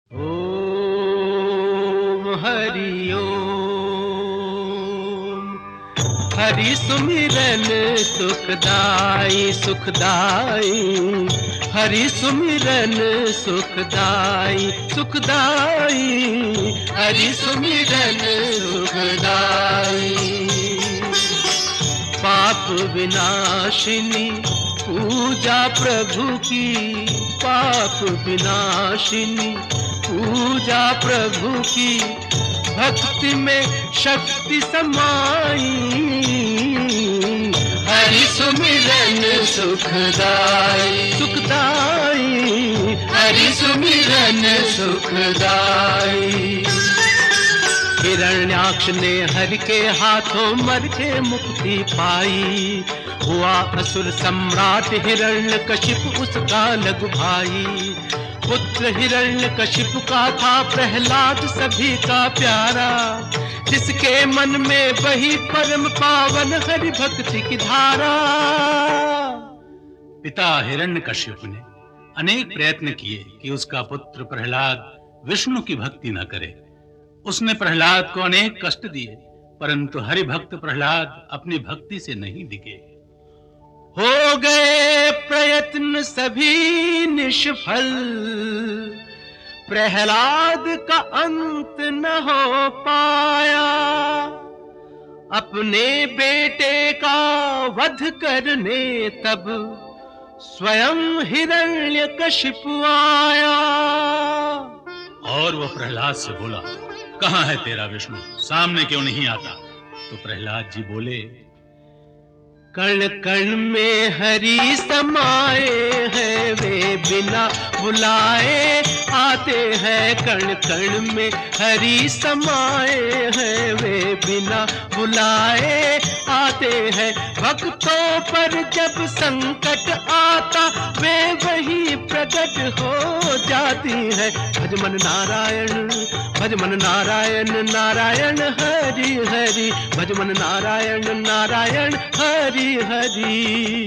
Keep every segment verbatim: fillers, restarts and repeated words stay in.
ओम हरि ओम। हरि सुमिरन सुखदाई सुखदाई, हरि सुमिरन सुखदाई सुखदाई, हरि सुमिरन सुखदाई। पाप विनाशिनी पूजा प्रभु की, पाप विनाशिनी पूजा प्रभु की, भक्ति में शक्ति समाई। हरि सुमिरन सुखदाई सुखदाई, हरि सुमिरन सुखदाई। हिरण्याक्ष ने हरि के हाथों मर के मुक्ति पाई, हुआ असुर सम्राट हिरण्यकशिप उसका लघु भाई। पुत्र हिरण्यकशिपु का था प्रहलाद सभी का प्यारा, जिसके मन में बही परम पावन हरि भक्ति की धारा। पिता हिरण्यकशिपु ने अनेक प्रयत्न किए कि उसका पुत्र प्रहलाद विष्णु की भक्ति न करे। उसने प्रहलाद को अनेक कष्ट दिए, परंतु हरि भक्त प्रहलाद अपनी भक्ति से नहीं दिखे। हो गए प्रयत्न सभी निष्फल, प्रहलाद का अंत न हो पाया। अपने बेटे का वध करने तब स्वयं हिरण्यकशिपु आया। और वह प्रहलाद से बोला, कहाँ है तेरा विष्णु, सामने क्यों नहीं आता? तो प्रहलाद जी बोले, कण कण में हरि समाए हैं, वे बिना बुलाए आते हैं। कण कण में हरि समाए हैं, वे बिना बुलाए आते हैं। भक्तों पर जब संकट आता, वे वही प्रकट हो जाती है। भजमन नारायण भजमन नारायण नारायण हरि हरि, भजमन नारायण नारायण हरि हरि।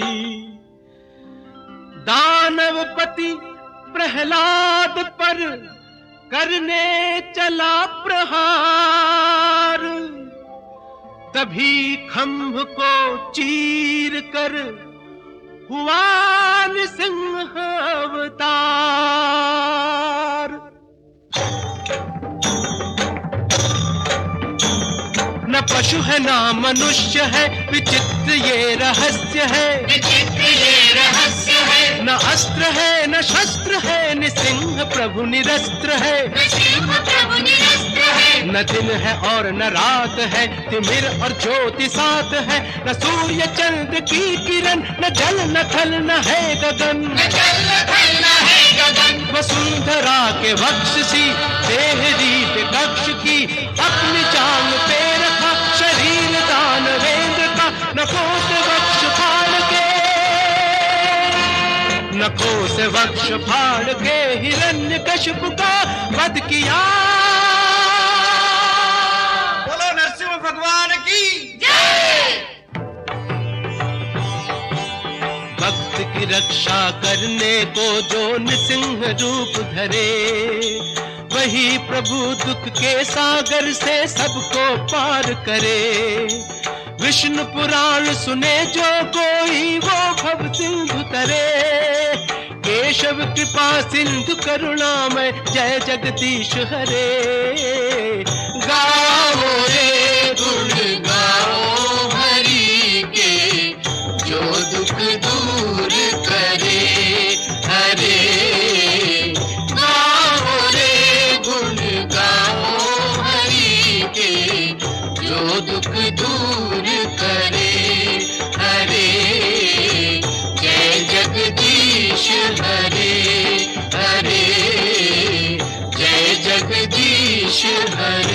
दानवपति प्रहलाद पर करने चला प्रहार, तभी खंभ को चीर कर हुआ नृसिंह अवतार। न पशु है ना मनुष्य है, विचित्र ये रहस्य है, विचित्र ये रहस्य है। न अस्त्र है न शस्त्र है, नृसिंह प्रभु निरस्त्र है, नृसिंह प्रभु निरस्त्र है। न दिन है और न रात है, तिमिर और ज्योति साथ है। न सूर्य चंद्र की किरण, न जल न थल न है गगन, न जल न थल न है गगन। वसुंधरा के वक्ष सी देहरी कक्ष की, अपनी जांग पे रखा शरीर दानवेंद्र का। नखों से वक्ष फाड़ के, नखों से वक्ष फाड़ के हिरण्यकशिपु का वध किया। बोलो नरसिंह भगवान की जय। भक्त की रक्षा करने को जो नृसिंह रूप धरे, वही प्रभु दुख के सागर से सबको पार करे। विष्णु पुराण सुने जो कोई, वो भव सिंधु तरे। केशव कृपा सिंधु करुणामय, जय जगदीश हरे। गाओ रे गुण गाओ हरि के, जो दुख दूर करे हरे। गाओ रे गुण गाओ हरि के, जो दुख दूर करे हरे। जय जगदीश हरे हरे, जय जगदीश हरे।